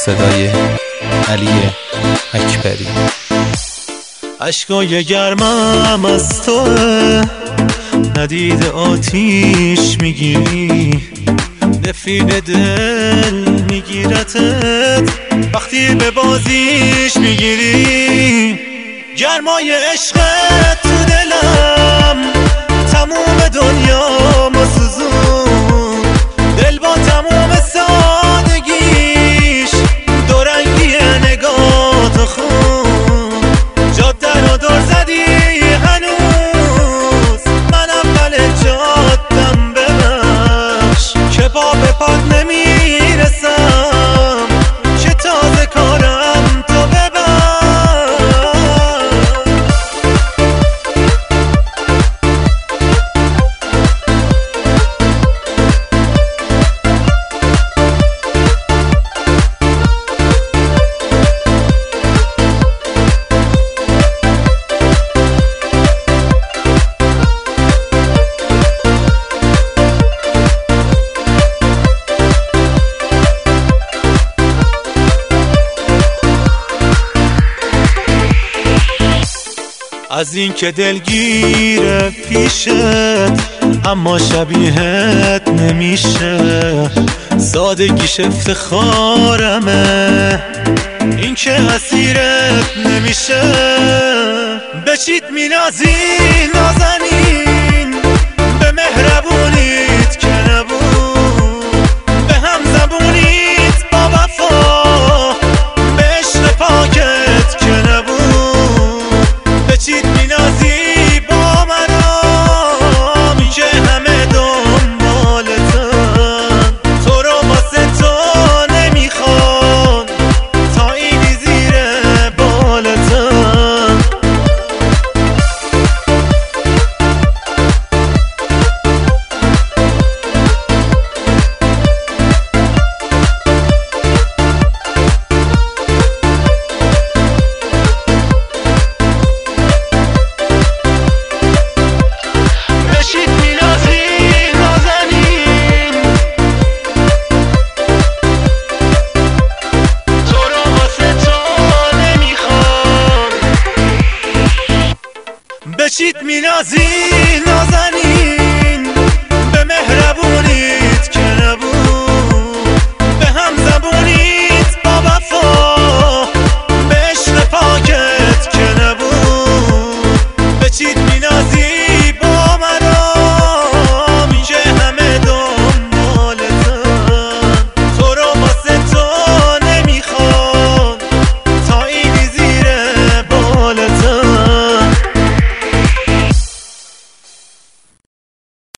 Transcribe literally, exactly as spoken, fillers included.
صدای علی اکبری. اشکای گرمم از توه، ندید آتیش میگیری، نفرین دل میگیرتت وقتی به بازیش میگیری. گرمای عشقت تو دلم تموم دنیا ما سوزون، دل با تموم سادگیش دورنگی نگاه تو خون. جاده رو دور زدی هنوز، منم بل جادم ببخش که پا به پات نمیرسم، که تازه کارم تو ببخش. از این که دلگیره پیشت اما شبیهت نمیشه، سادگیش افتخارمه، این که اسیرت نمیشه. به چیت مینازی نازنین، به مهربونیت که نبود، به هم زبونیت با وفا، به عشق پاکت که نبود. به چیت مینازی با منام که همه دنبالتن، تو رو واسه تو نمیخوان تا اینی زیر بالتن. به چیت مینازی